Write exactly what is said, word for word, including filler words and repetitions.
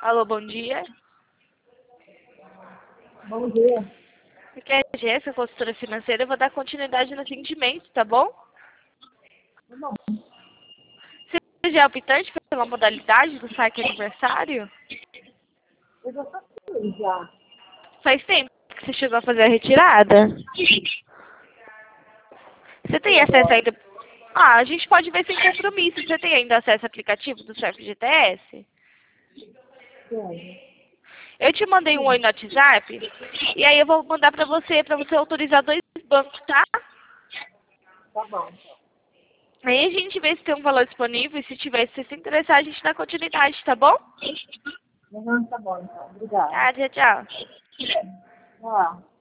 Alô, bom dia. Bom dia. Aqui é a Jéssica, consultora financeira. Eu vou dar continuidade no atendimento, tá bom? Tá bom. Você já é optante pela modalidade do saque aniversário? Eu já passei já. Faz tempo que você chegou a fazer a retirada? Você tem E acesso agora? ainda... Ah, a gente pode ver sem compromisso. Você tem ainda acesso ao aplicativo do seu F G T S? Sim. Eu te mandei um oi no WhatsApp. E aí eu vou mandar pra você, pra você autorizar dois bancos, tá? Tá bom. Aí a gente vê se tem um valor disponível. E se tiver, se você se interessar, a gente dá continuidade, tá bom? Uhum, tá bom, então. Obrigada. Tá, tchau, tchau. Tchau.